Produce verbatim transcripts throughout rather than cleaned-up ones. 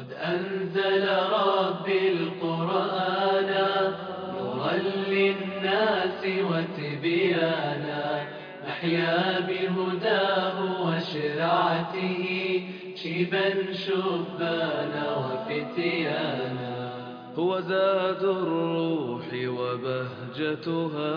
قد أنزل ربي القرآن نورا للناس وتبيانا، نحيا بهداه وشرعته شيبا شبانا وفتيانا. هو زاد الروح وبهجتها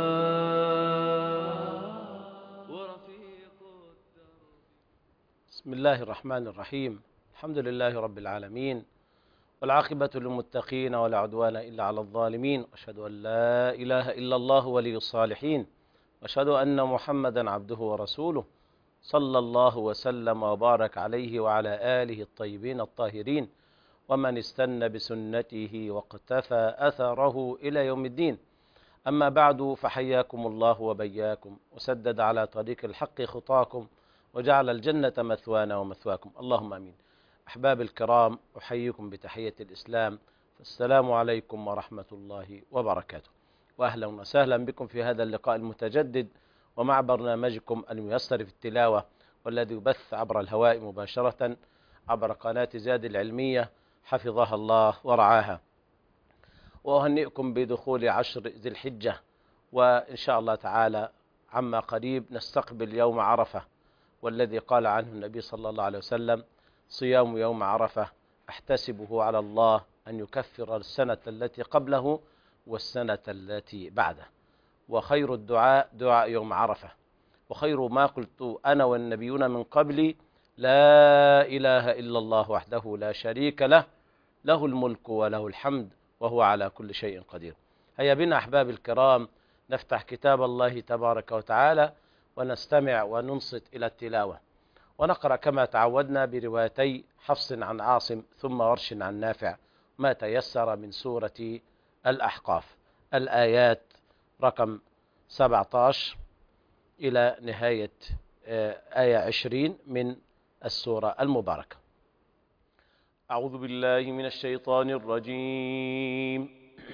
ورفيق الدرب. بسم الله الرحمن الرحيم. الحمد لله رب العالمين، والعاقبة للمتقين ولا عدوان إلا على الظالمين، وأشهد أن لا إله إلا الله ولي الصالحين، وأشهد أن محمدا عبده ورسوله صلى الله وسلم وبارك عليه وعلى آله الطيبين الطاهرين، ومن استنى بسنته واقتفى أثره إلى يوم الدين. أما بعد، فحياكم الله وبياكم، وسدد على طريق الحق خطاكم، وجعل الجنة مثوانا ومثواكم، اللهم آمين. أحباب الكرام، أحييكم بتحية الإسلام، السلام عليكم ورحمة الله وبركاته، وأهلا وسهلا بكم في هذا اللقاء المتجدد ومع برنامجكم الميسر في التلاوة، والذي يبث عبر الهواء مباشرة عبر قناة زاد العلمية حفظها الله ورعاها. وأهنئكم بدخول عشر ذي الحجة، وإن شاء الله تعالى عما قريب نستقبل يوم عرفة، والذي قال عنه النبي صلى الله عليه وسلم: صيام يوم عرفة أحتسبه على الله أن يكفر السنة التي قبله والسنة التي بعده. وخير الدعاء دعاء يوم عرفة، وخير ما قلت أنا والنبيون من قبلي: لا إله إلا الله وحده لا شريك له، له الملك وله الحمد وهو على كل شيء قدير. هيا بنا أحباب الكرام نفتح كتاب الله تبارك وتعالى ونستمع وننصت إلى التلاوة، ونقرأ كما تعودنا بروايتي حفص عن عاصم ثم ورش عن نافع ما تيسر من سورة الأحقاف، الآيات رقم سبعة عشر إلى نهاية آية عشرين من السورة المباركة. أعوذ بالله من الشيطان الرجيم.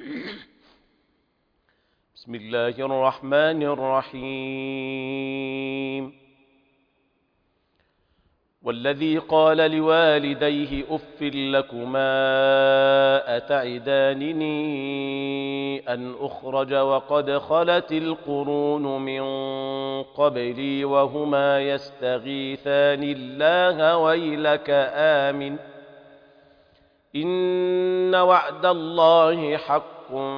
بسم الله الرحمن الرحيم. والذي قال لوالديه أف لكما أتعدانني أن أخرج وقد خلت القرون من قبلي وهما يستغيثان الله ويلك آمن إن وعد الله حق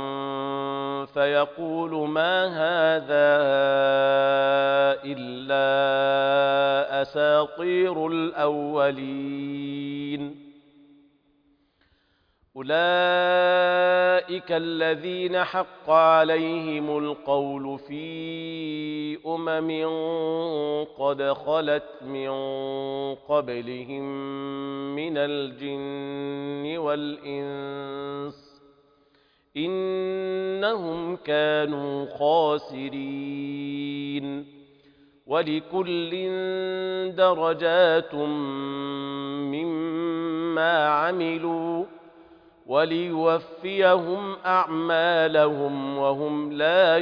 فيقول ما هذا إلا أساطير الأولين. أولئك الذين حق عليهم القول في أمم قد خلت من قبلهم من الجن والإنس إنهم كانوا خاسرين. ولكل درجات مما عملوا وليوفيهم أعمالهم وهم لا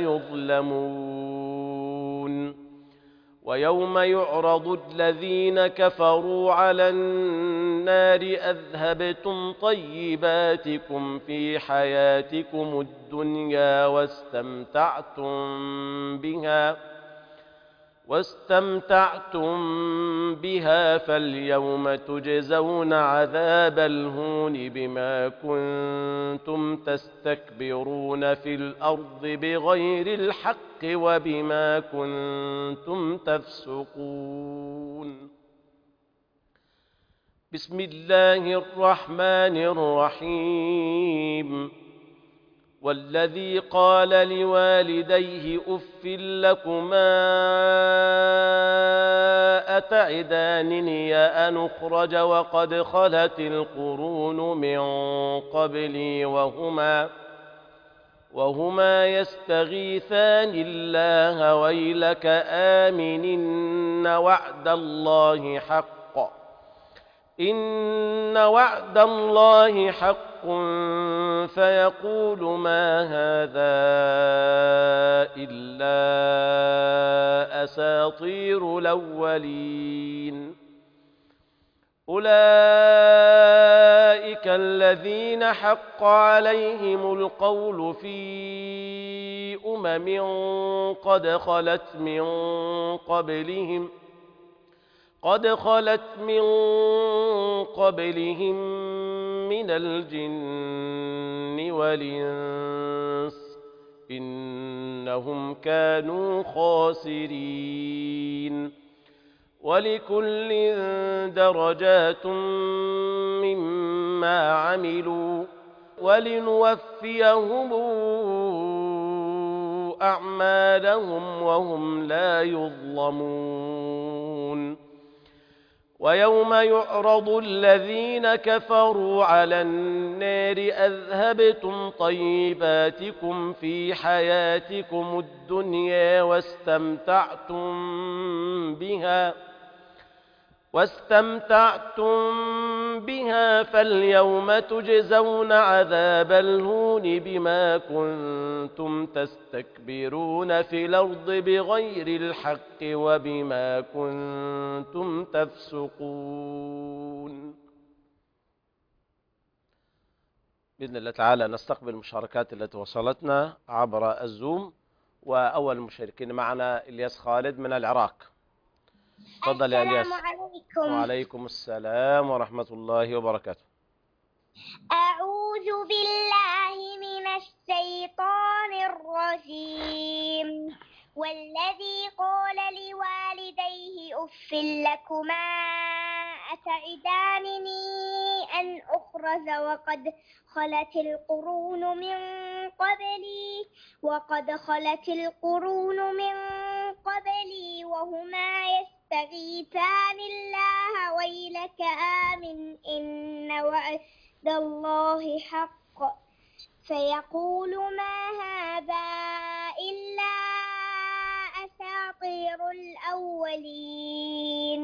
يظلمون. ويوم يعرض الذين كفروا على النار أذهبتم طيباتكم في حياتكم الدنيا واستمتعتم بها واستمتعتم بها فاليوم تجزون عذاب الهون بما كنتم تستكبرون في الأرض بغير الحق وبما كنتم تفسقون. بسم الله الرحمن الرحيم. والذي قال لوالديه أف لكما أتعدانني أن أخرج وقد خلت القرون من قبلي وهما وهما يستغيثان الله ويلك آمن إن وعد الله حق إن وعد الله حق فيقول ما هذا إلا أساطير الأولين. أولئك الذين حق عليهم القول في أمم قد خلت من قبلهم قد خلت من قبلهم من الجن والإنس إنهم كانوا خاسرين ولكل درجات مما عملوا ولنوفيهم أعمالهم وهم لا يظلمون ويوم يعرض الذين كفروا على النار أذهبتم طيباتكم في حياتكم الدنيا واستمتعتم بها واستمتعتم بها فاليوم تجزون عذاب الهون بما كنتم تستكبرون في الأرض بغير الحق وبما كنتم تفسقون. بإذن الله تعالى نستقبل المشاركات التي وصلتنا عبر الزوم، وأول المشاركين معنا إلياس خالد من العراق. تفضل يا إلياس. السلام عليكم. وعليكم السلام ورحمة الله وبركاته. أعوذ بالله من الشيطان الرجيم. والذي قال لوالديه أف لكما أتعدانني أن أخرج وقد خلت القرون من قبلي وقد خلت القرون من قبلي وهما يستغيثان الله ويلك آمن إن وعد الله حق فيقول ما هذا إلا أساطير الأولين.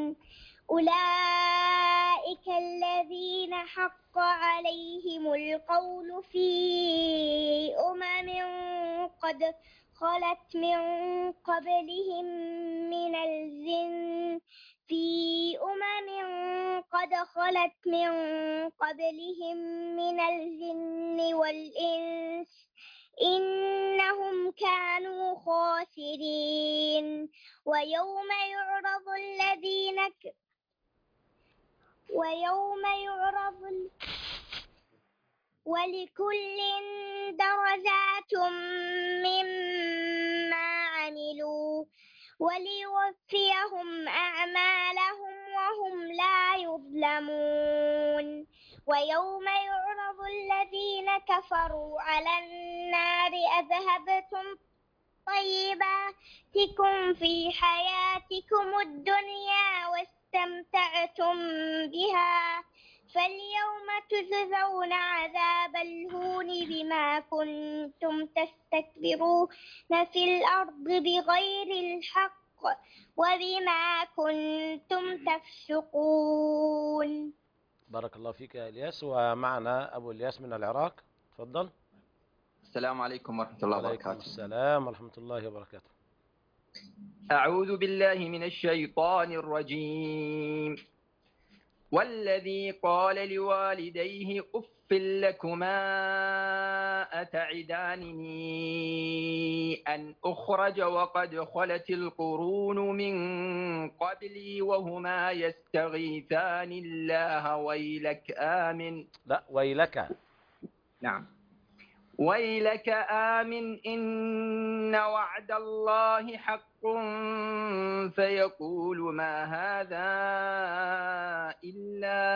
أولئك الذين حق عليهم القول في أمم قد خلت من قبلهم من الجن في أمم قد خلت من قبلهم من الجن والإنس إنهم كانوا خاسرين. ويوم يعرض الذين ك... ويوم يعرض ال... ولكل درجات مما عملوا وليوفيهم أعمالهم وهم لا يظلمون. ويوم يعرض الذين كفروا على النار أذهبتم طيباتكم في حياتكم الدنيا واستمتعتم بها فاليوم تجزون عذاب الهون بما كنتم تستكبرون في الأرض بغير الحق وبما كنتم تفسقون. بارك الله فيك يا إلياس. ومعنا أبو إلياس من العراق. تفضل. السلام عليكم ورحمة الله وبركاته. وعليكم السلام ورحمة الله وبركاته. أعوذ بالله من الشيطان الرجيم. والذي قال لوالديه أف لكما أتعدانني أن أخرج وقد خلت القرون من قبلي وهما يستغيثان الله ويلك آمن. لا ويلك. نعم. ويلك آمن إن وعد الله حق فيقول ما هذا إلا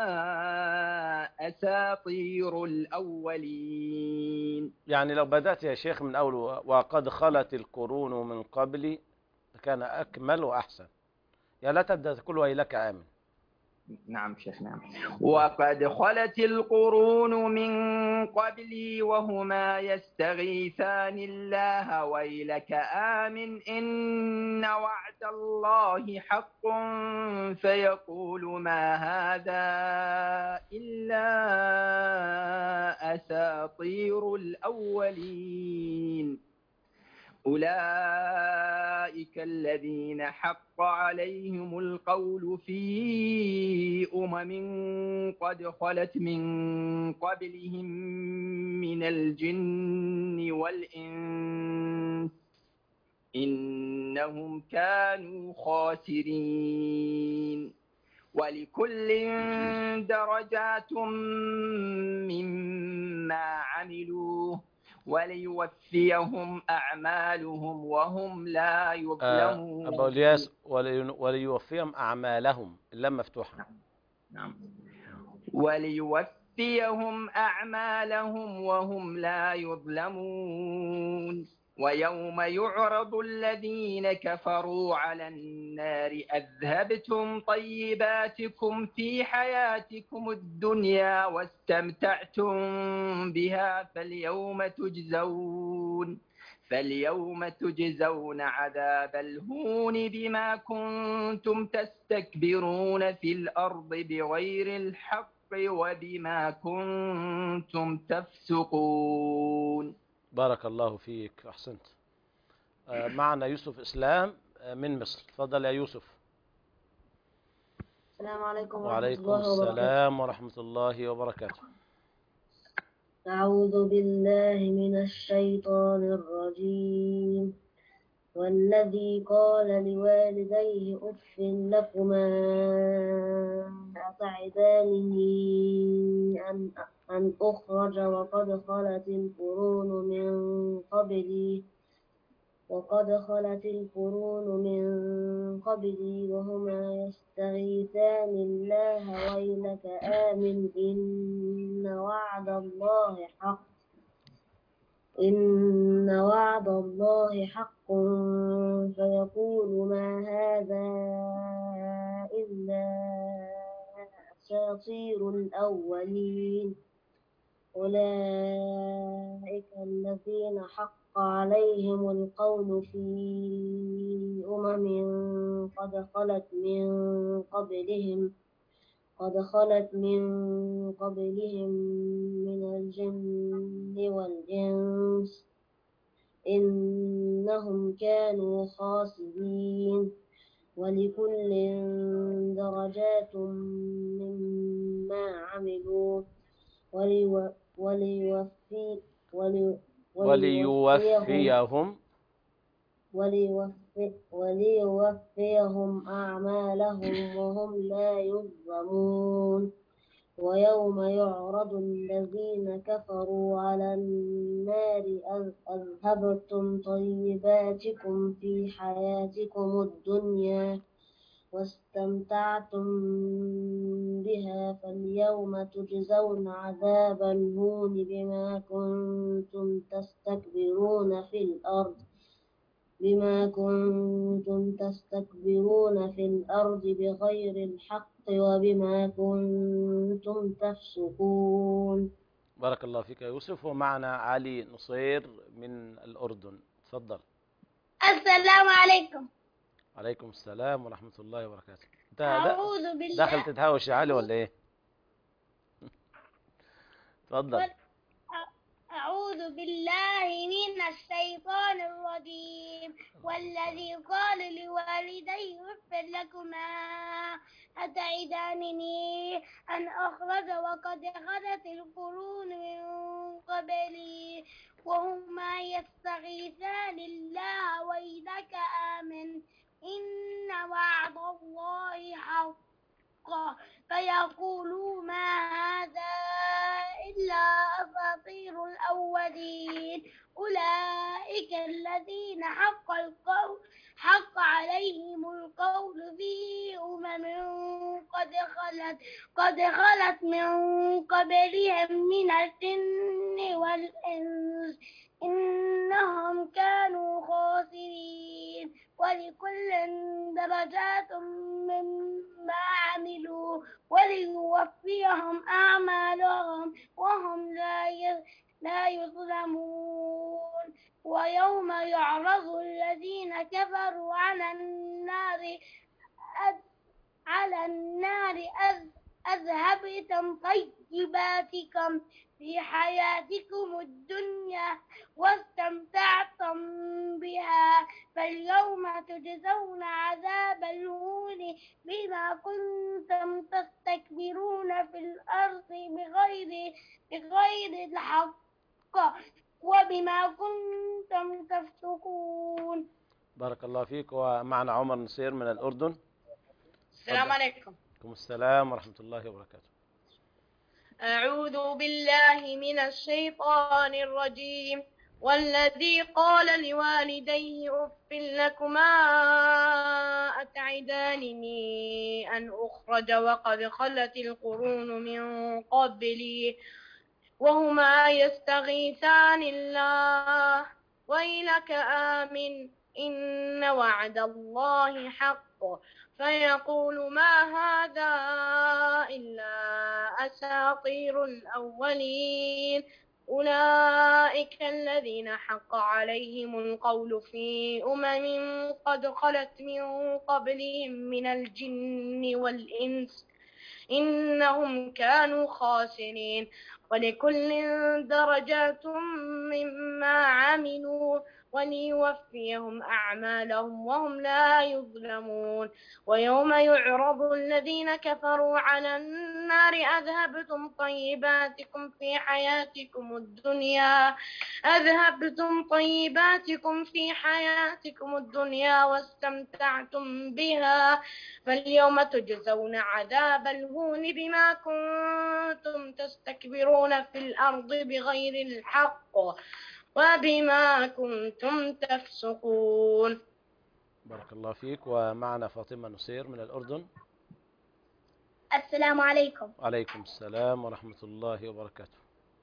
أساطير الأولين. يعني لو بدأت يا شيخ من أول وقد خلت القرون من قبلي كان أكمل وأحسن. يا لا تبدأ تقول ويلك آمن. نعم شيخ. نعم. وقد خلت القرون من قبلي وهما يستغيثان الله ويلك آمن إن وعد الله حق فيقول ما هذا إلا أساطير الأولين. أولئك الذين حق عليهم القول في أمم قد خلت من قبلهم من الجن والإنس إنهم كانوا خاسرين ولكل درجات مما عملوا وليوفيهم أعمالهم وهم لا آه، يظلمون. أبو الياس ولي- وليوفيهم أعمالهم، اللام مفتوحة. نعم. وليوفيهم أعمالهم وهم لا يظلمون. ويوم يعرض الذين كفروا على النار أذهبتم طيباتكم في حياتكم الدنيا واستمتعتم بها فاليوم تجزون فاليوم تجزون عذاب الهون بما كنتم تستكبرون في الأرض بغير الحق وبما كنتم تفسقون. بارك الله فيك، أحسنت. آه، معنا يوسف إسلام آه، من مصر. تفضل يا يوسف. السلام عليكم ورحمة وعليكم الله وبركاته. السلام ورحمة الله وبركاته. أعوذ بالله من الشيطان الرجيم. والذي قال لوالديه أف لكما أتعدانني أن أن أخرج وقد خلت القرون من قبلي وقد خلت القرون من قبلي وهما يستغيثان الله ويلك آمن إن وعد الله حق إن وعد الله حق فيقول ما هذا إلا أساطير الأولين. أولئك الذين حق عليهم القول في أمم قد خلت من قبلهم قد خلت من قبلهم من الجن والإنس إنهم كانوا خاسرين ولكل درجات مما عملوا وليو- وليوفي ولي- وليوفيهم وليوفيهم وليوفي وليوفيهم أعمالهم وهم لا يظلمون. ويوم يعرض الذين كفروا على النار أذ- أذهبتم طيباتكم في حياتكم الدنيا واستمتعتم بها فاليوم تجزون عذاب الهون بما كنتم تستكبرون في الأرض بما كنتم تستكبرون في الأرض بغير الحق وبما كنتم تفسقون. بارك الله فيك يا يوسف. ومعنا علي نصير من الأردن. تفضل. السلام عليكم. عليكم السلام ورحمة الله وبركاته. انت دا- أعوذ بالله داخل تتهاوش يا علي ولا ايه؟ تفضل. أعوذ بالله من الشيطان الرجيم. والذي قال لوالديه اف لكما أتعدانني أن أخرج وقد خلت القرون من قبلي وهما يستغيثان الله ويلك آمن إن وعد الله حق فيقولوا ما هذا إلا أساطير الأولين. أولئك الذين حق القول حق عليهم القول في أمم قد خلت قد خلت من قبلهم من الجن والإنس إنهم كانوا خاسرين ولكل درجات مما عملوا وليوفيهم أعمالهم وهم لا لا يظلمون. ويوم يعرض الذين كفروا على النار على النار أذهبتم طيب طيباتكم في حياتكم الدنيا واستمتعتم بها فاليوم تجزون عذاب الهون بما كنتم تستكبرون في الأرض بغير بغير الحق وبما كنتم تفسقون. بارك الله فيك. ومعنا عمر نصير من الأردن. السلام عليكم. عليكم السلام ورحمة الله وبركاته. أعوذ بالله من الشيطان الرجيم. والذي قال لوالديه أف لكما أتعدانني أن أخرج وقد خلت القرون من قبلي وهما يستغيثان الله ويلك آمن إن وعد الله حق فيقول ما هذا إلا أساطير الأولين أولئك الذين حق عليهم القول في أمم قد خلت من قبلهم من الجن والإنس إنهم كانوا خاسرين ولكل درجات مما عملوا وليوفيهم أعمالهم وهم لا يظلمون. ويوم يعرض الذين كفروا على النار أذهبتم طيباتكم في حياتكم الدنيا أذهبتم طيباتكم في حياتكم الدنيا واستمتعتم بها فاليوم تجزون عذاب الهون بما كنتم تستكبرون في الأرض بغير الحق وبما كنتم تفسقون. بارك الله فيك. ومعنا فاطمة نصير من الأردن. السلام عليكم. وعليكم السلام ورحمة الله وبركاته.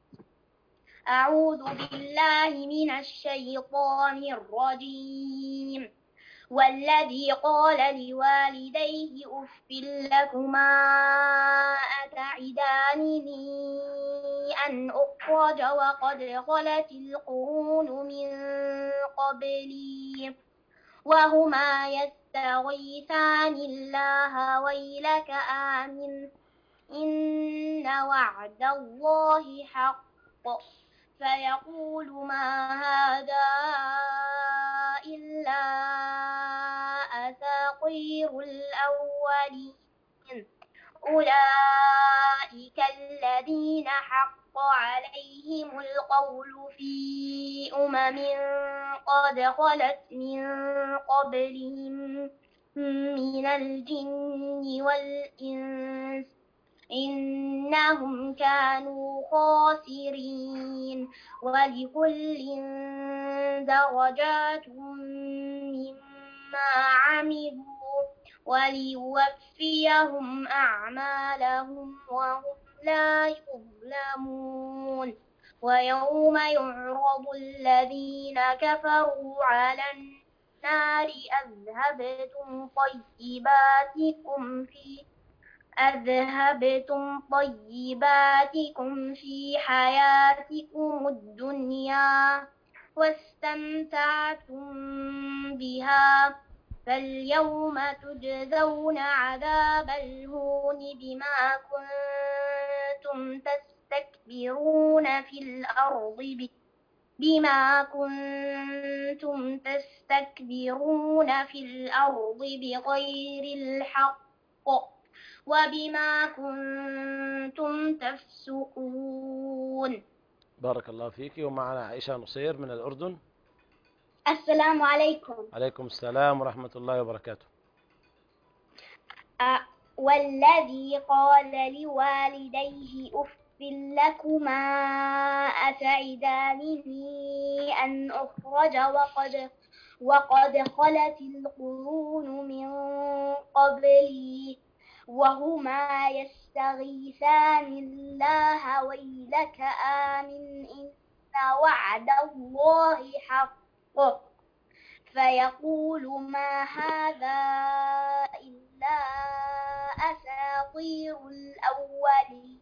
أعوذ بالله من الشيطان الرجيم. والذي قال لوالديه أف لكما أتعدانني أن أخرج وقد خلت القرون من قبلي وهما يستغيثان الله ويلك آمن إن وعد الله حق فيقول ما هذا إلا أساطير الأولين أولئك الذين حق عليهم القول في أمم قد خلت من قبلهم من الجن والإنس إنهم كانوا خاسرين ولكل درجات مما عملوا وليوفيهم أعمالهم وهم لا يظلمون. ويوم يعرض الذين كفروا على النار أذهبتم طيباتكم في أذهبتم طيباتكم في حياتكم الدنيا واستمتعتم بها فاليوم تجزون عذاب الهون بما كنتم تستكبرون في الأرض بما كنتم تستكبرون في الأرض بغير الحق وبما كنتم تفسقون. بارك الله فيك. ومعنا عائشة نصير من الأردن. السلام عليكم. عليكم السلام ورحمة الله وبركاته. أ... والذي قال لوالديه أف لكما أتعدانني أن أخرج وقد وقد خلت القرون من قبلي وهما يستغيثان الله ويلك آمن إن وعد الله حق فيقول ما هذا إلا أساطير الأولين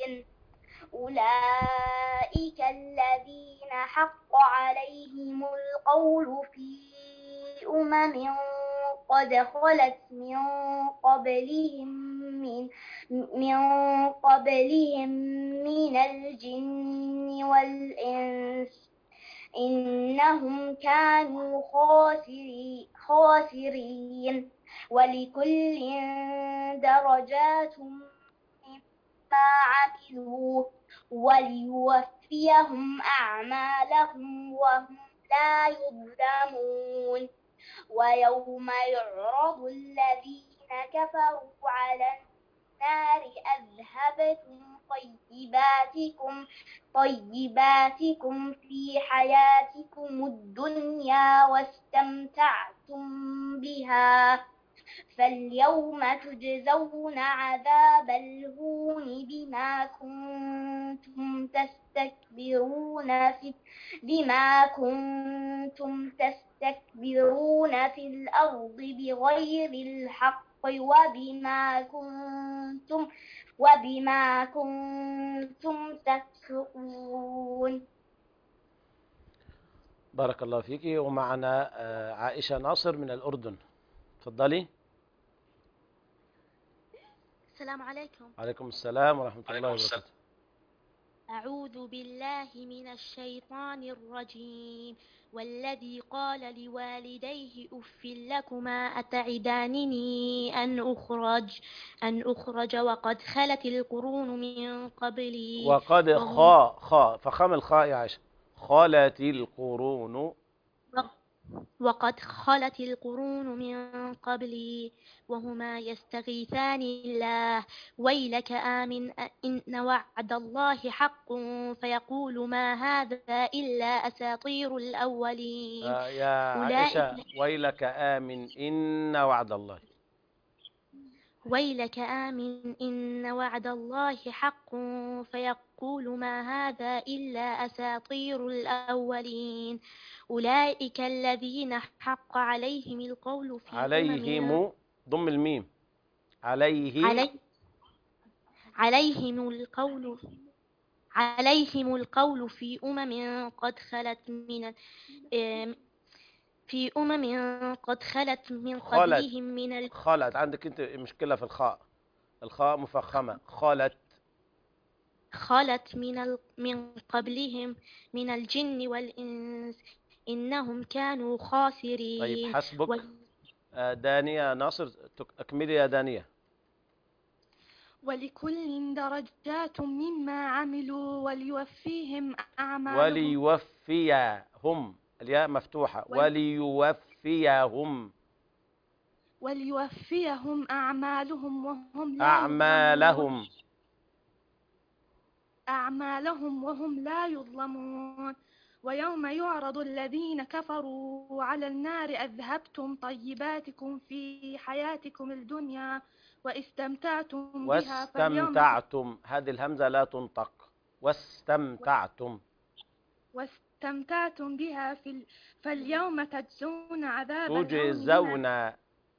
أولئك الذين حق عليهم القول في أمم قد خلت من قبلهم من, من قبلهم من الجن والإنس إنهم كانوا خاسري- خاسرين ولكل درجات مما عملوا وليوفيهم أعمالهم وهم لا يظلمون ويوم يعرض الذين كفروا على النار أذهبتم طيباتكم طيباتكم في حياتكم الدنيا واستمتعتم بها فاليوم تجزون عذاب الهون بما كنتم تستكبرون في بما كنتم تستكبرون في الأرض بغير الحق وبما كنتم وبما كنتم تفسقون. بارك الله فيك. ومعنا آه، عائشة ناصر من الأردن، تفضلي. السلام عليكم. عليكم السلام ورحمة الله وبركاته. أعوذ بالله من الشيطان الرجيم. والذي قال لوالديه أف لكما أتعدانني أن أخرج أن أخرج وقد خلت القرون من قبلي وقد وهم- خاء خاء فخم الخاء يا عائشة، خالت القرون. وقد خلت القرون من قبلي وهما يستغيثان الله ويلك آمن إن وعد الله حق فيقول ما هذا إلا أساطير الأولين. آه يا أولئك عائشة ويلك آمن إن وعد الله. ويلك آمن إن وعد الله حق فيقول ما هذا إلا أساطير الأولين. أولئك الذين حق عليهم القول في أمم عليهم ضم الميم عليه علي عليهم القول عليهم القول في أمم قد خلت من آم، في أمم قد خلت من خلت. قبلهم من ال... خالت عندك أنت مشكلة في الخاء، الخاء مفخمة. خالت خلت من ال... من قبلهم من الجن والإنس إنهم كانوا خاسرين. طيب حسبك. و... آه، دانية ناصر تك- أكملي يا دانية. ولكل درجات مما عملوا وليوفيهم أعمالهم وليوفيهم، الياء مفتوحة، ول- وليوفيهم وليوفيهم أعمالهم وهم لا يظلمون أعمالهم. أعمالهم وهم لا يظلمون ويوم يعرض الذين كفروا على النار أذهبتم طيباتكم في حياتكم الدنيا واستمتعتم بها فاليوم واستمتعتم، هذه الهمزة لا تنطق. واستمتعتم واستمتعتم بها في ال... فاليوم تجزون عذاب الهون بما تجزون.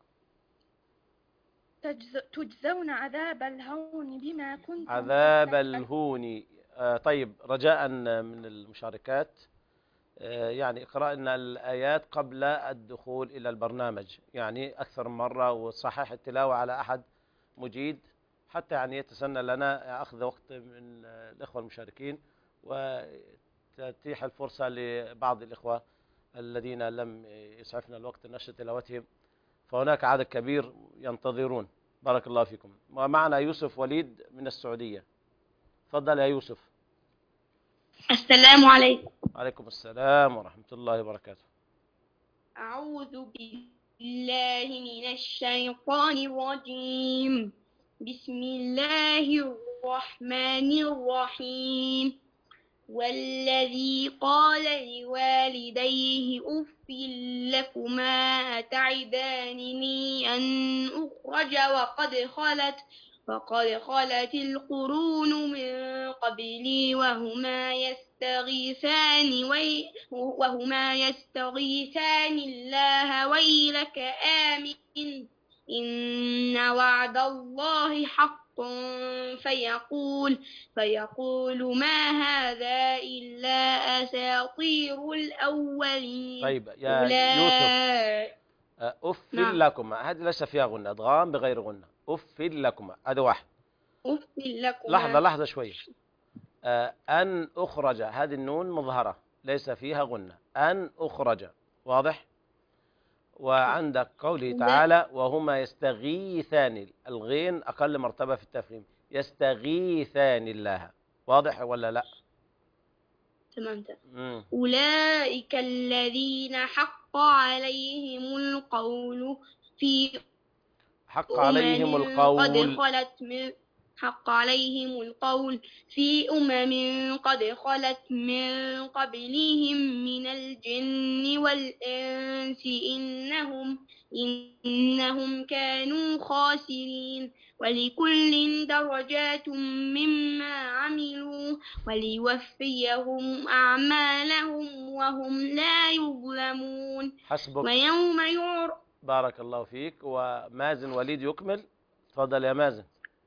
تجز... تجزون عذاب الهون بما كنتم عذاب تستكبرون. الهون. آه طيب رجاء من المشاركات آه يعني اقرأ لنا الآيات قبل الدخول إلى البرنامج، يعني أكثر من مرة، وصحح التلاوة على أحد مجيد حتى يعني يتسنى لنا أخذ وقت من الإخوة المشاركين وتتيح الفرصة لبعض الإخوة الذين لم يسعفنا الوقت نشر تلاوتهم، فهناك عدد كبير ينتظرون. بارك الله فيكم. ومعنا يوسف وليد من السعودية، تفضل يا يوسف. السلام عليكم. عليكم السلام ورحمة الله وبركاته. أعوذ بالله من الشيطان الرجيم. بسم الله الرحمن الرحيم. والذي قال لوالديه أف لكما أتعدانني أن أخرج وقد خلت وقد خلت القرون من قبلي وهما يستغيثان وي وهما يستغيثان الله ويلك آمن إن وعد الله حق فيقول فيقول ما هذا إلا أساطير الأولين. طيب يا يوسف آه، أف نعم. لكما، هذه ليس فيها غنة، إدغام بغير غنة. أف لكما، هذا واحد. أف لكما. لحظة لحظة شوية. آه، أن أخرج، هذه النون مظهرة ليس فيها غنة. أن أخرج، واضح؟ وعندك قوله تعالى وهما يستغيثان، الغين أقل مرتبة في التفخيم، يستغيثان الله، واضح ولا لا؟ تمام. مم. أولئك الذين حق عليهم القول في حق عليهم أمم قد القول. خلت من حق عليهم القول في أمم قد خلت من قبلهم من الجن والإنس إنهم إنهم كانوا خاسرين ولكل درجات مما عملوا وليوفيهم أعمالهم وهم لا يظلمون. حسبك. ويوم يعرض. بارك الله فيك. ومازن وليد يكمل. تفضل يا مازن.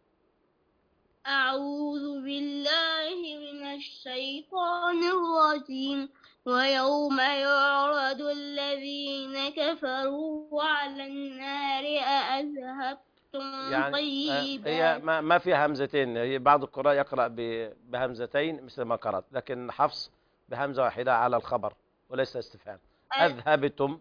أعوذ بالله من الشيطان الرجيم. ويوم يعرض الذين كفروا على النار أأذهبتم يعني طيبات. هي ما ما فيها همزتين، هي بعض القراء يقرأ ب- بهمزتين مثل ما قرأت، لكن حفص بهمزة واحدة على الخبر وليس استفهام. أذهبتم.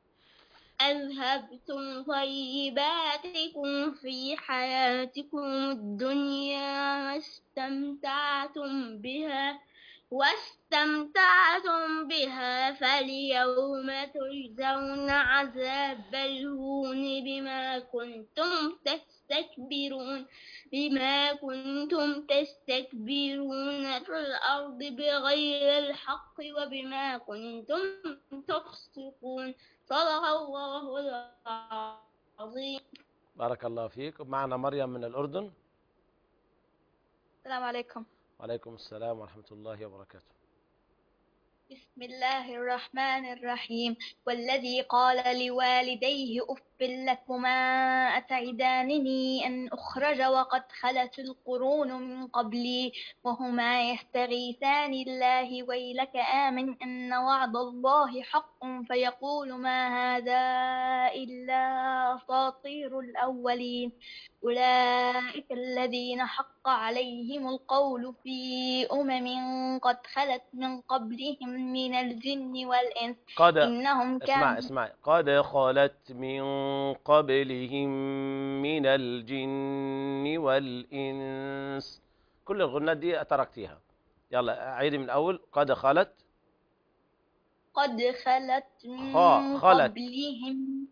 أذهبتم طيباتكم في حياتكم الدنيا واستمتعتم بها واستمتعتم بها فاليوم تجزون عذاب الهون بما كنتم تستكبرون بما كنتم تستكبرون في الأرض بغير الحق وبما كنتم تفسقون. صدق الله العظيم. بارك الله فيك. معنا مريم من الأردن. السلام عليكم. وعليكم السلام ورحمة الله وبركاته. بسم الله الرحمن الرحيم. والذي قال لوالديه أف لكما أتعدانني أن أخرج وقد خلت القرون من قبلي وهما يستغيثان الله ويلك آمن أن وعد الله حق فيقول ما هذا إلا أساطير الأولين. أولئك الذين حق عليهم القول في أمم قد خلت من قبلهم من الجن والإنس قد إنهم اسمع كانوا اسمع قد خلت من قبلهم من الجن والإنس. كل الغنات دي تركتيها. يلا عيدي من الأول. قد خلت. قد خلت خا من خلت قبلهم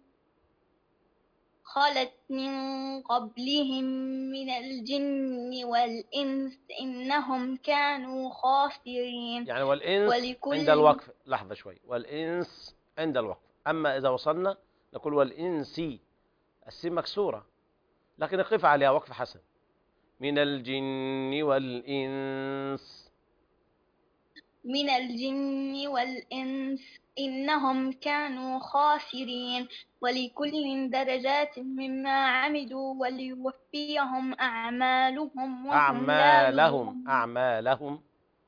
خلت من قبلهم من الجن والإنس إنهم كانوا خاسرين. يعني والإنس ولكل عند الوقف. لحظة شوي. والإنس عند الوقف. أما إذا وصلنا نقول والإنسي، السين مكسورة لكن نقف عليها وقف حسن. من الجن والإنس. من الجن والإنس إنهم كانوا خاسرين. ولكل درجات مما عملوا وليوفيهم أعمالهم وهم لا أعمالهم يظلمون. أعمالهم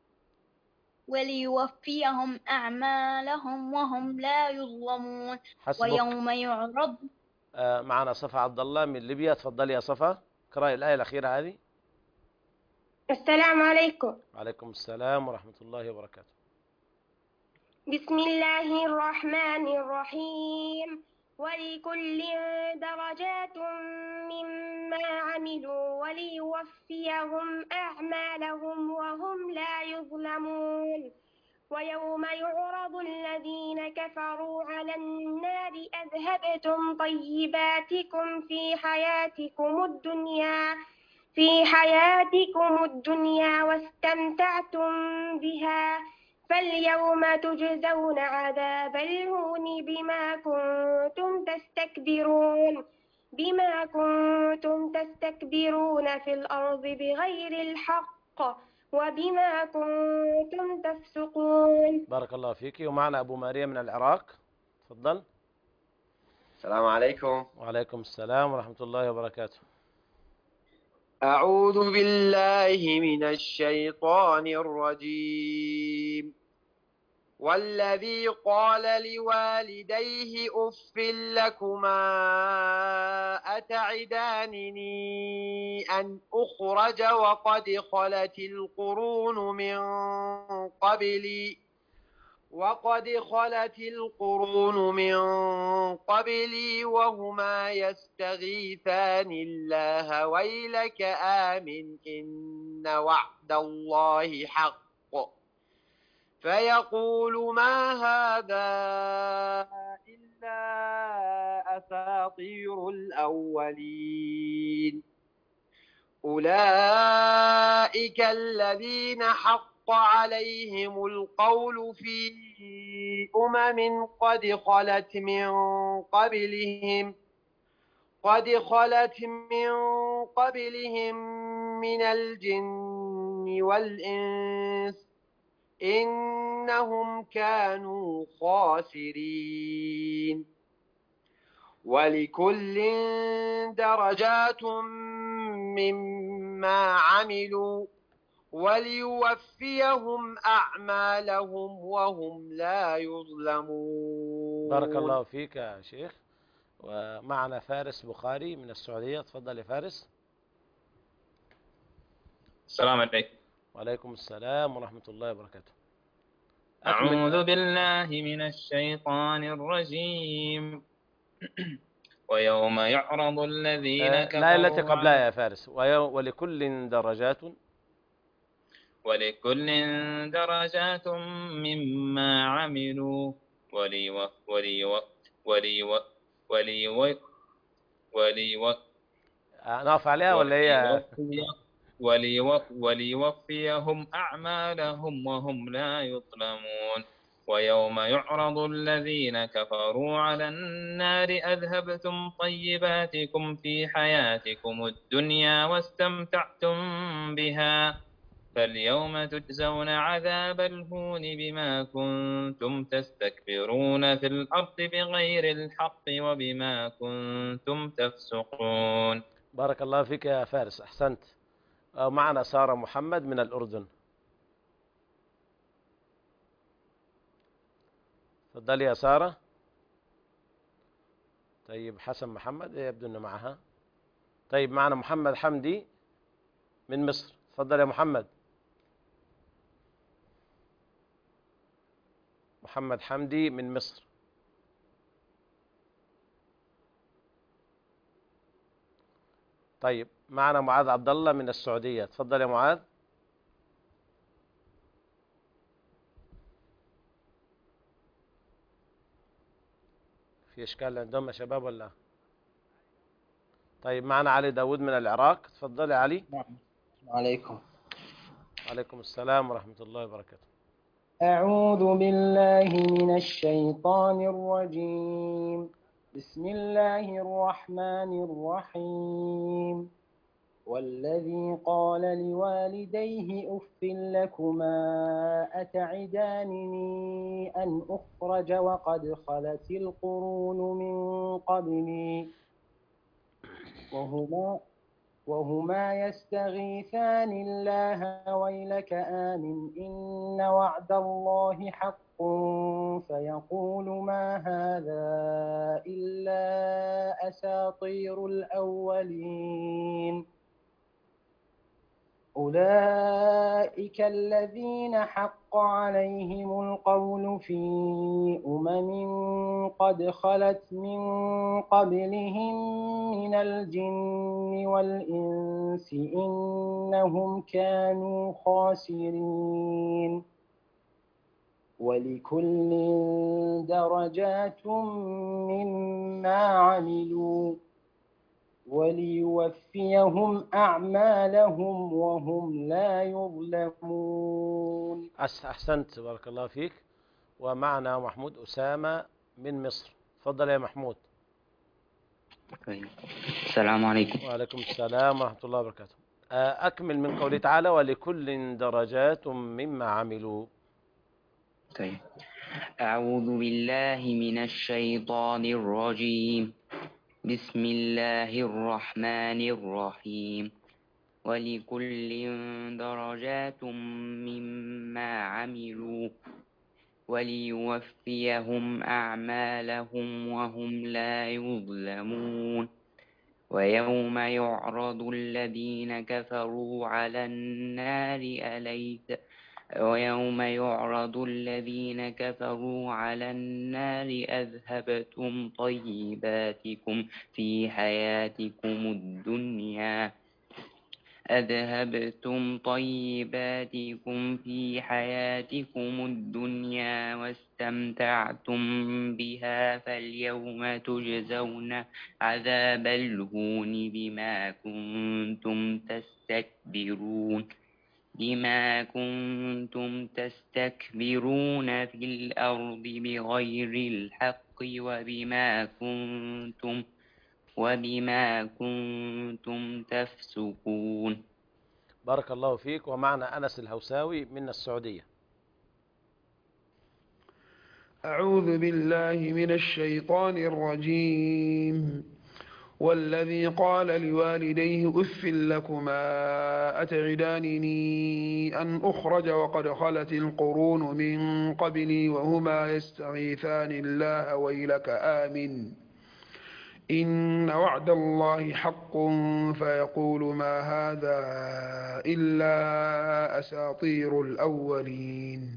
وليوفيهم أعمالهم وهم لا يظلمون. حسبك. ويوم يعرض. آه معنا صفا عبد الله من ليبيا. تفضلي يا صفا، اقرأي الآية الأخيرة هذه. السلام عليكم. وعليكم السلام ورحمة الله وبركاته. بسم الله الرحمن الرحيم. ولكل درجات مما عملوا وليوفيهم أعمالهم وهم لا يظلمون. ويوم يعرض الذين كفروا على النار أذهبتم طيباتكم في حياتكم الدنيا في حياتكم الدنيا واستمتعتم بها فاليوم تجزون عذاب الهون بما كنتم تستكبرون بما كنتم تستكبرون في الأرض بغير الحق وبما كنتم تفسقون. بارك الله فيك. ومعنا أبو ماريا من العراق. تفضل. السلام عليكم. وعليكم السلام ورحمة الله وبركاته. أعوذ بالله من الشيطان الرجيم. والذي قال لوالديه أف لكما أتعدانني أن أخرج وقد خلت القرون من قبلي وقد خلت القرون من قبلي وهما يستغيثان الله ويلك آمن إن وعد الله حق فيقول ما هذا إلا أساطير الأولين أولئك الذين حق عليهم القول في أمم قد خلت من قبلهم قد خلت من قبلهم من الجن والإنس إنهم كانوا خاسرين ولكل درجات مما عملوا وليوفيهم أعمالهم وهم لا يظلمون. بارك الله فيك يا شيخ. ومعنا فارس بخاري من السعودية. تفضل يا فارس. السلام عليكم. وعليكم السلام ورحمة الله وبركاته. أعوذ بالله من الشيطان الرجيم. ويوم يعرض الذين آه كفروا لا التي قبلها يا فارس. ولكل درجات ولكل درجات مما عملوا وليو وليو وليو وليو وليو نقف عليها ولا هي وليو وليوفيهم أعمالهم وهم لا يظلمون. ويوم يعرض الذين كفروا على النار أذهبتم طيباتكم في حياتكم الدنيا واستمتعتم بها فاليوم تجزون عذاب الهون بما كنتم تستكبرون في الأرض بغير الحق وبما كنتم تفسقون. بارك الله فيك يا فارس، أحسنت. معنا سارة محمد من الأردن. تفضلي يا سارة. طيب حسن محمد يبدو أنه معها. طيب معنا محمد حمدي من مصر. تفضل يا محمد. محمد حمدي من مصر. طيب معنا معاذ عبد الله من السعودية. تفضل يا معاذ. في إشكال عندهم يا شباب ولا؟ طيب معنا علي داود من العراق. تفضل يا علي. السلام عليكم. وعليكم السلام ورحمة الله وبركاته. أعوذ بالله من الشيطان الرجيم. بسم الله الرحمن الرحيم. والذي قال لوالديه أف لكما أتعدانني أن أخرج وقد خلت القرون من قبلي وهما وهما يستغيثان الله ويلك آمن إن وعد الله حق فيقول ما هذا إلا أساطير الأولين أولئك الذين حق عليهم القول في أمم قد خلت من قبلهم من الجن والإنس إنهم كانوا خاسرين ولكل درجات مما عملوا وليوفيهم أعمالهم وهم لا يظلمون. أحسنت بارك الله فيك. ومعنا محمود أسامة من مصر. تفضل يا محمود. السلام عليكم. وعليكم السلام ورحمة الله وبركاته. أكمل من قوله تعالى ولكل درجات مما عملوا. طيب. أعوذ بالله من الشيطان الرجيم. بسم الله الرحمن الرحيم. ولكل درجات مما عملوا وليوفيهم أعمالهم وهم لا يظلمون ويوم يعرض الذين كفروا على النار أليس ويوم يعرض الذين كفروا على النار أذهبتم طيباتكم في حياتكم الدنيا أذهبتم طيباتكم في حياتكم الدنيا واستمتعتم بها فاليوم تجزون عذاب الهون بما كنتم تستكبرون بما كنتم تستكبرون في الأرض بغير الحق وبما كنتم وبما كنتم تفسقون. بارك الله فيك. ومعنا أنس الهوساوي من السعودية. أعوذ بالله من الشيطان الرجيم. والذي قال لوالديه أف لكما أتعدانني أن أخرج وقد خلت القرون من قبلي وهما يستغيثان الله ويلك آمن إن وعد الله حق فيقول ما هذا إلا أساطير الأولين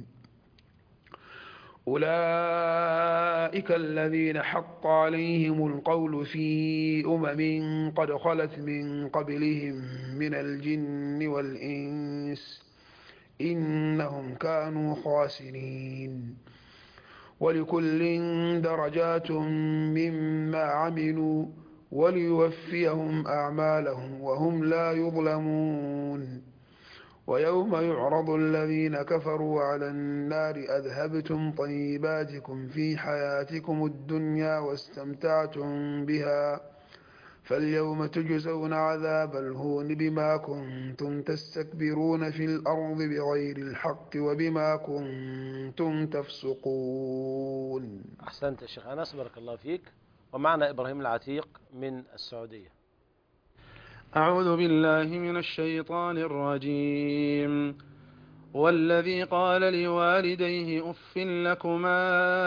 أولئك الذين حق عليهم القول في أمم قد خلت من قبلهم من الجن والإنس إنهم كانوا خاسرين ولكل درجات مما عملوا وليوفيهم أعمالهم وهم لا يظلمون ويوم يعرض الذين كفروا على النار أذهبتم طيباتكم في حياتكم الدنيا واستمتعتم بها فاليوم تجزون عذاب الهون بما كنتم تستكبرون في الأرض بغير الحق وبما كنتم تفسقون. أحسنت يا شيخ أنس، بارك الله فيك. ومعنا إبراهيم العتيق من السعودية. أعوذ بالله من الشيطان الرجيم. والذي قال لوالديه أف لكما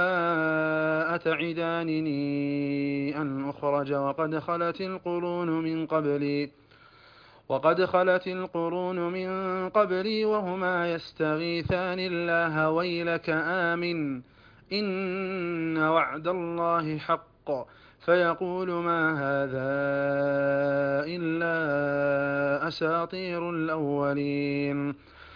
أتعدانني أن أخرج وقد خلت القرون من قبلي وقد خلت القرون من قبلي وهما يستغيثان الله ويلك آمن إن وعد الله حق فيقول ما هذا إلا أساطير الأولين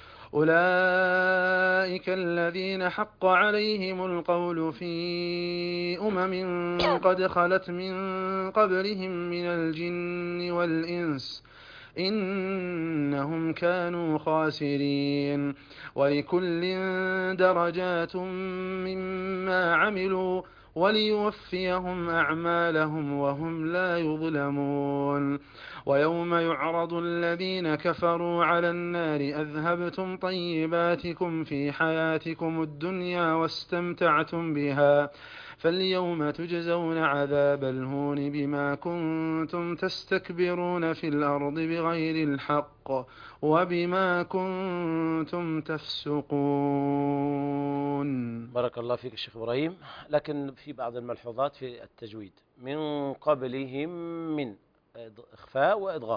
أولئك الذين حق عليهم القول في أمم قد خلت من قبلهم من الجن والإنس إنهم كانوا خاسرين ولكل درجات مما عملوا وليوفيهم أعمالهم وهم لا يظلمون ويوم يعرض الذين كفروا على النار أذهبتم طيباتكم في حياتكم الدنيا واستمتعتم بها فاليوم تجزون عذاب الهون بما كنتم تستكبرون في الأرض بغير الحق وبما كنتم تفسقون. بارك الله فيك الشيخ إبراهيم. لكن في بعض الملحوظات في التجويد. من قبلهم من إخفاء وإدغام،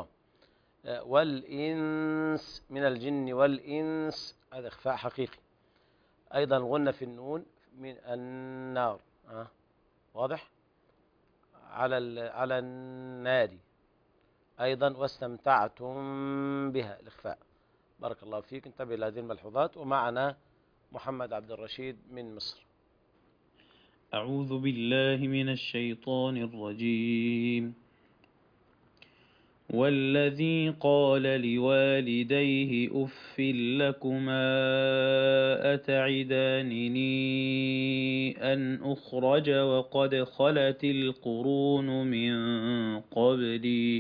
والإنس من الجن والإنس هذا إخفاء حقيقي. أيضا غنى في النون من النار أه. واضح على على النار. أيضا واستمتعتم بها الإخفاء. بارك الله فيك، انتبه لهذه الملحوظات. ومعنا محمد عبد الرشيد من مصر. أعوذ بالله من الشيطان الرجيم. والذي قال لوالديه أف لكما أتعدانني أن أخرج وقد خلت القرون من قبلي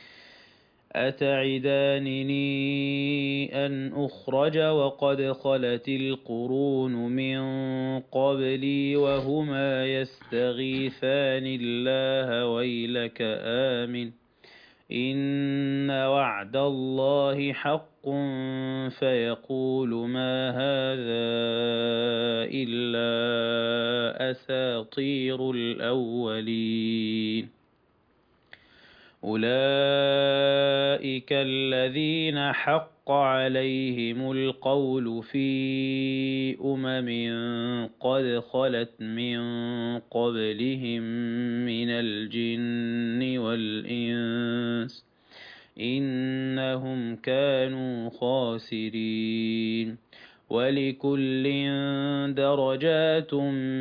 أتعدانني أن أخرج وقد خلت القرون من قبلي وهما يستغيثان الله ويلك آمن إن وعد الله حق فيقول ما هذا إلا أساطير الأولين أولئك الذين حق عليهم القول في أمم قد خلت من قبلهم من الجن والإنس إنهم كانوا خاسرين ولكل درجات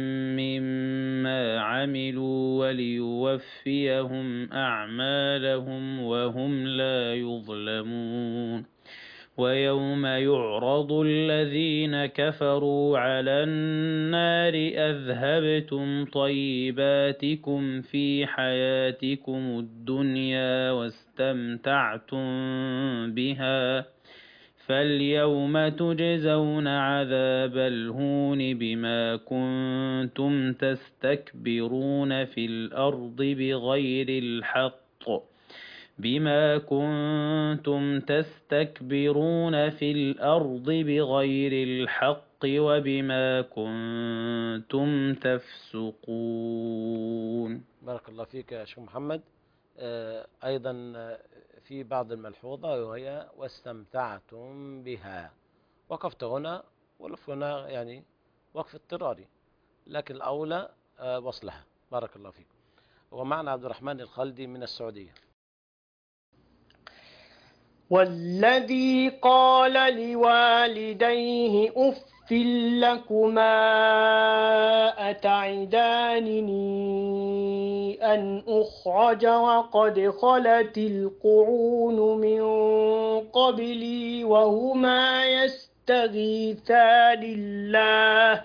مما عملوا وليوفيهم أعمالهم وهم لا يظلمون ويوم يعرض الذين كفروا على النار أذهبتم طيباتكم في حياتكم الدنيا واستمتعتم بها فاليوم تجزون عذاب الهون بما كنتم تستكبرون في الأرض بغير الحق بما كنتم تستكبرون في الأرض بغير الحق وبما كنتم تفسقون. بارك الله فيك يا شيخ محمد. آه أيضا في بعض الملحوظة وهي واستمتعتم بها. وقفت هنا والوقف هنا يعني وقف اضطراري لكن الأولى آه وصلها. بارك الله فيك. ومعنا عبد الرحمن الخلدي من السعودية. والذي قال لوالديه أف لكما أتعدانني أن أخرج وقد خلت القرون من قبلي وهما يستغيثان الله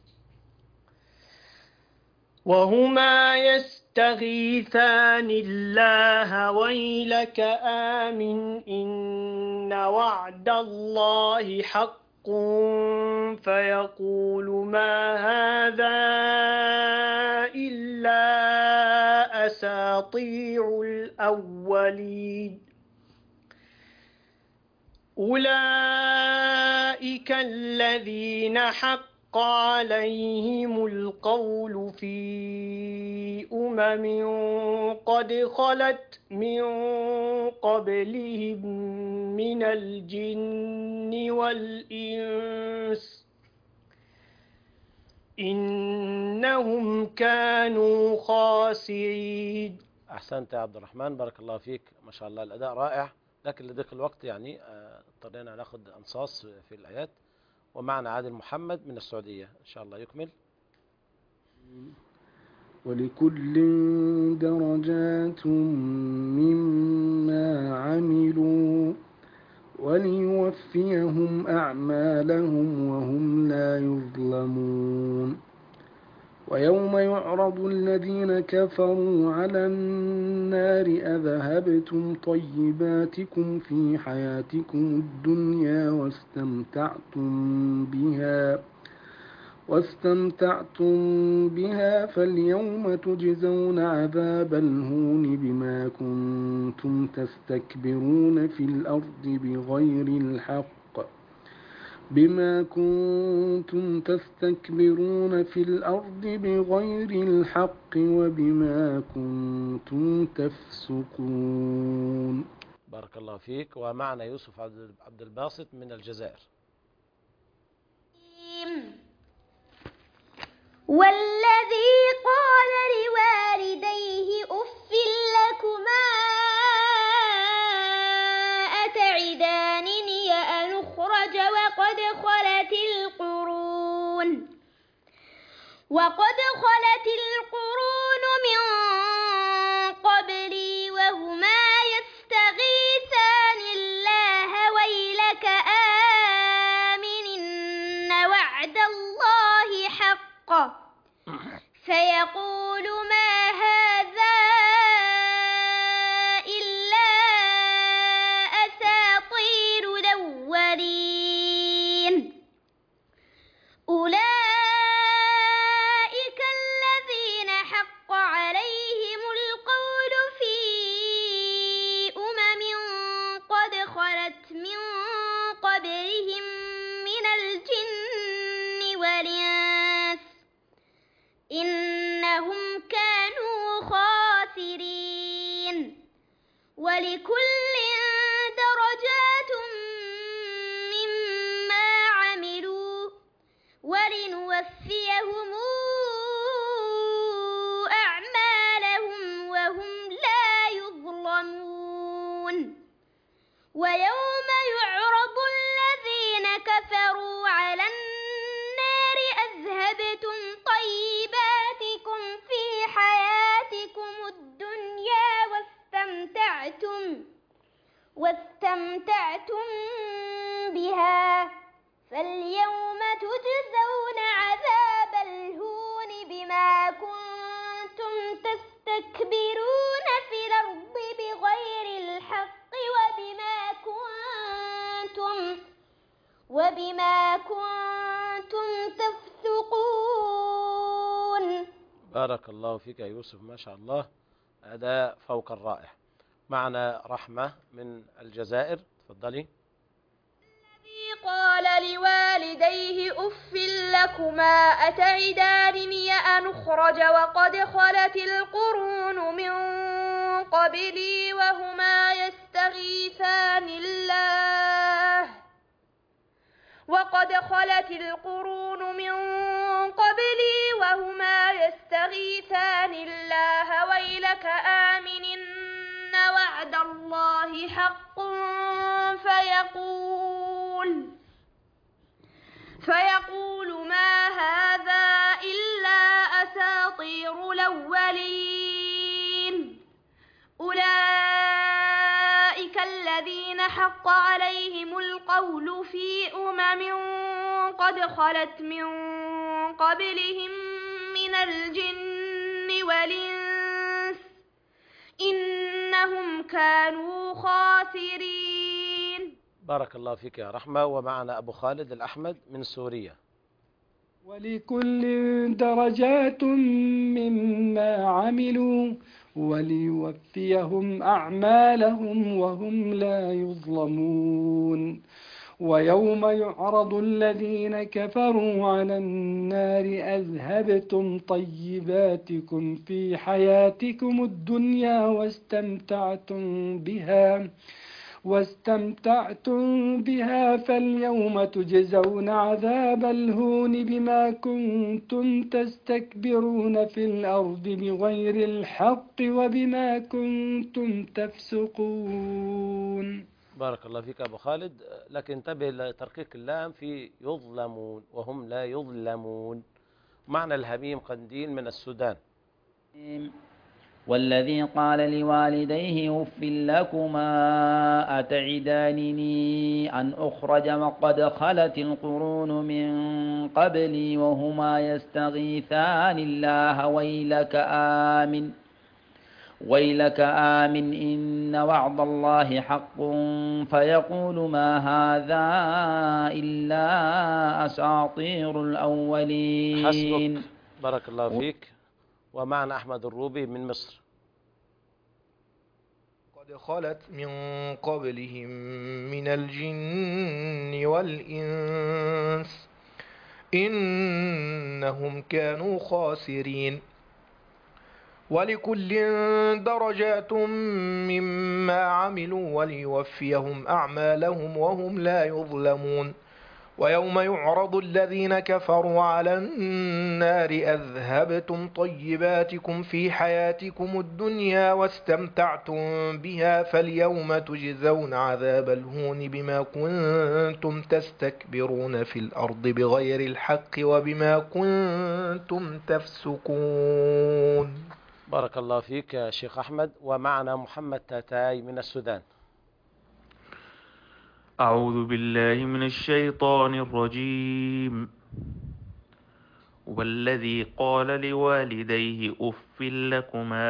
وهما يستغيثان الله ويلك آمن إن وعد الله حق فيقول ما هذا إلا أساطير الأولين أولئك الذين حق عليهم القول في أمم قد خلت من قبلهم من الجن والإنس إنهم كانوا خاسرين. أحسنت يا عبد الرحمن، بارك الله فيك، ما شاء الله الأداء رائع، لكن لضيق الوقت يعني اضطرينا ناخذ أنصاص في الآيات. ومعنا عادل محمد من السعودية، إن شاء الله يكمل. ولكل درجات مما عملوا وليوفيهم أعمالهم وهم لا يظلمون ويوم يعرض الذين كفروا على النار أذهبتم طيباتكم في حياتكم الدنيا واستمتعتم بها واستمتعتم بها فاليوم تجزون عذاب الهون بما كنتم تستكبرون في الأرض بغير الحق بما كنتم تستكبرون في الأرض بغير الحق وبما كنتم تفسقون. بارك الله فيك. ومعنا يوسف عبد الباسط من الجزائر. والذي قال لوالديه أف لكما أتعدانني أن أخرج وقد خلت القرون وقد خلت القرون من قبلي وهما يستغيثان الله ويلك آمن إن وعد الله حق فيقول ما هذا إلا أساطير الأولين أولئك الذين حق عليهم القول في ولكل درجات مما عملوا ولنوفيهم أعمالهم وهم لا يظلمون ويوم يعرض الذين كفروا على النار أذهبتم طيباتكم في حياتكم الدنيا واستمتعتم واستمتعتم بها فاليوم تجزون عذاب الهون بما كنتم تستكبرون في الأرض بغير الحق وبما كنتم وبما كنتم تفسقون. بارك الله فيك يا يوسف، ما شاء الله، أداء فوق الرائع. معنا رحمة من الجزائر، تفضلي. قال لوالديه أف لكما أتعدانني أن أخرج وقد خلت القرون من قبلي وهما يستغيثان الله وقد خلت القرون من قبلي وهما يستغيثان الله ويلك آمن إن وعد الله حق فيقول فيقول ما هذا إلا أساطير الأولين أولئك الذين حق عليهم القول في أمم قد خلت من قبلهم من الجن والإنس إنهم كانوا خاسرين. بارك الله فيك يا رحمة. ومعنا أبو خالد الأحمد من سوريا. ولكل درجات مما عملوا وليوفيهم أعمالهم وهم لا يظلمون ويوم يعرض الذين كفروا على النار أذهبتم طيباتكم في حياتكم الدنيا واستمتعتم بها واستمتعتم بها فاليوم تجزون عذاب الهون بما كنتم تستكبرون في الأرض بغير الحق وبما كنتم تفسقون. بارك الله فيك أبو خالد، لكن انتبه لترقيق اللام في يظلمون وهم لا يظلمون. معنى الهميم قنديل من السودان. والذي قال لوالديه أف لكما أتعدانني أن أخرج وقد خلت القرون من قبلي وهما يستغيثان الله ويلك آمن ويلك آمن إن وعد الله حق فيقول ما هذا إلا أساطير الأولين. حسبك، بارك الله فيك. ومعنا أحمد الروبي من مصر. قد خلت من قبلهم من الجن والإنس إنهم كانوا خاسرين ولكل درجات مما عملوا وليوفيهم أعمالهم وهم لا يظلمون ويوم يعرض الذين كفروا على النار أذهبتم طيباتكم في حياتكم الدنيا واستمتعتم بها فاليوم تجزون عذاب الهون بما كنتم تستكبرون في الأرض بغير الحق وبما كنتم تفسقون. بارك الله فيك يا شيخ أحمد. ومعنا محمد تاتاي من السودان. أعوذ بالله من الشيطان الرجيم. والذي قال لوالديه أف لكما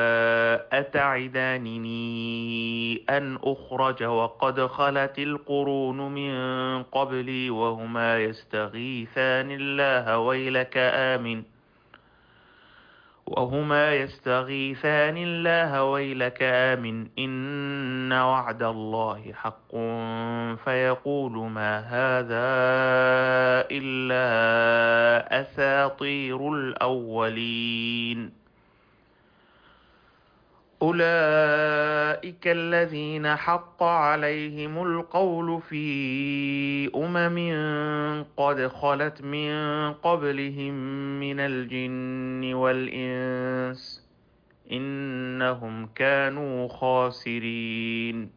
أتعدانني أن أخرج وقد خلت القرون من قبلي وهما يستغيثان الله ويلك آمن وهما يستغيثان الله ويلك آمن إن وعد الله حق فيقول ما هذا إلا أساطير الأولين. أولئك الذين حق عليهم القول في أمم قد خلت من قبلهم من الجن والإنس إنهم كانوا خاسرين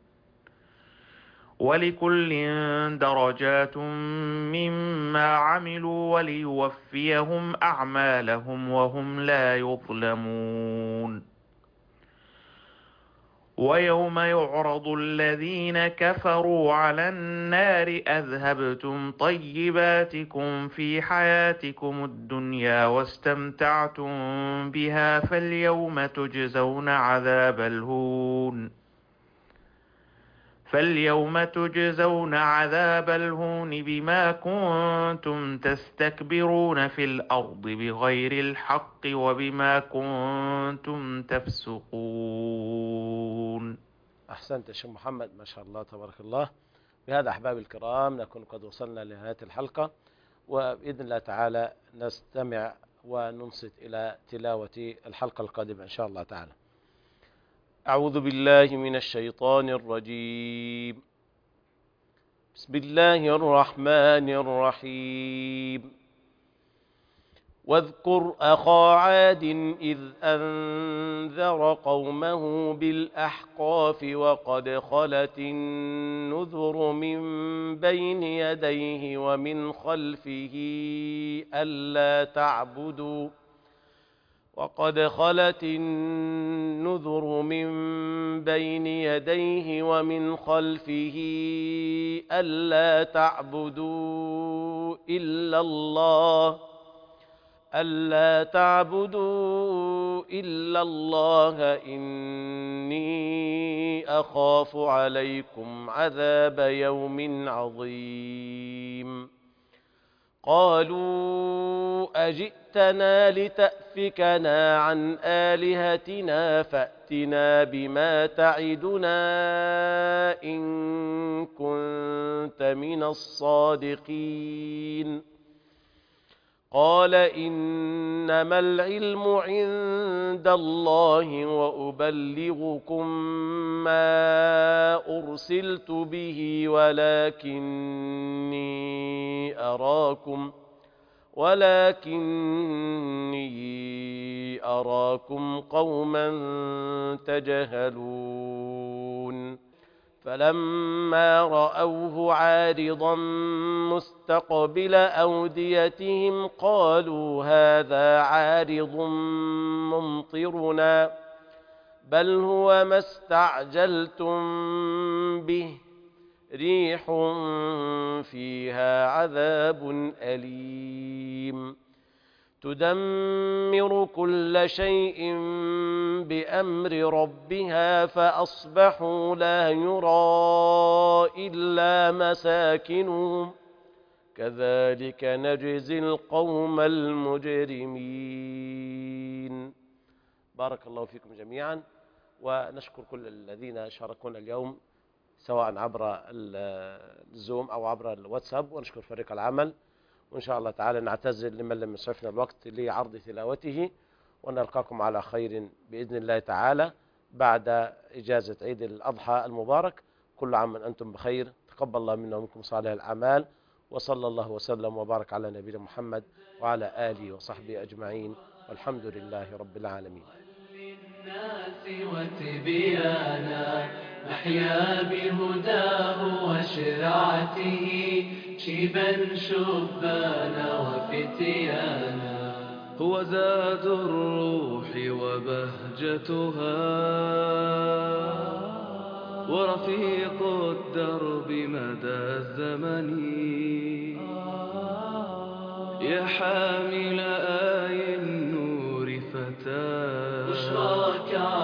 ولكل درجات مما عملوا وليوفيهم أعمالهم وهم لا يظلمون ويوم يعرض الذين كفروا على النار أذهبتم طيباتكم في حياتكم الدنيا واستمتعتم بها فاليوم تجزون عذاب الهون فاليوم تجزون عذاب الهون بما كنتم تستكبرون في الأرض بغير الحق وبما كنتم تفسقون. أحسنت يا شيخ محمد، ما شاء الله تبارك الله. بهذا أحبابي الكرام نكون قد وصلنا لنهاية الحلقة، وبإذن الله تعالى نستمع وننصت إلى تلاوة الحلقة القادمة إن شاء الله تعالى. أعوذ بالله من الشيطان الرجيم. بسم الله الرحمن الرحيم. واذكر أخا عاد إذ أنذر قومه بالأحقاف وقد خلت النذر من بين يديه ومن خلفه ألا تعبدوا وقد خلت النذر من بين يديه ومن خلفه ألا تعبدوا إلا الله ألا تعبدوا إلا الله إني أخاف عليكم عذاب يوم عظيم. قالوا أجئتنا لتأفكنا عن آلهتنا فأتنا بما تعدنا إن كنت من الصادقين. قال إنما العلم عند الله وأبلغكم ما أرسلت به ولكني أراكم ولكني أراكم قوما تجهلون. فلما رأوه عارضا مستقبل أوديتهم قالوا هذا عارض ممطرنا بل هو ما استعجلتم به ريح فيها عذاب أليم تدمر كل شيء بأمر ربها فأصبحوا لا يرى إلا مساكنهم كذلك نجزي القوم المجرمين. بارك الله فيكم جميعا، ونشكر كل الذين شاركونا اليوم سواء عبر الزوم أو عبر الواتساب، ونشكر فريق العمل، وإن شاء الله تعالى نعتذر لمن لم يسعفنا الوقت لعرض تلاوته، ونلقاكم على خير بإذن الله تعالى بعد إجازة عيد الأضحى المبارك. كل عام أنتم بخير، تقبل الله منا ومنكم صالح الأعمال، وصلى الله وسلم وبارك على نبينا محمد وعلى آله وصحبه أجمعين، والحمد لله رب العالمين. للناس وتبيانا نحيا بهداه وشرعته شيبا شبانا وفتيانا هو زاد الروح وبهجتها ورفيق الدرب مدى الزمن يا حامل آي النور فتاه بشراك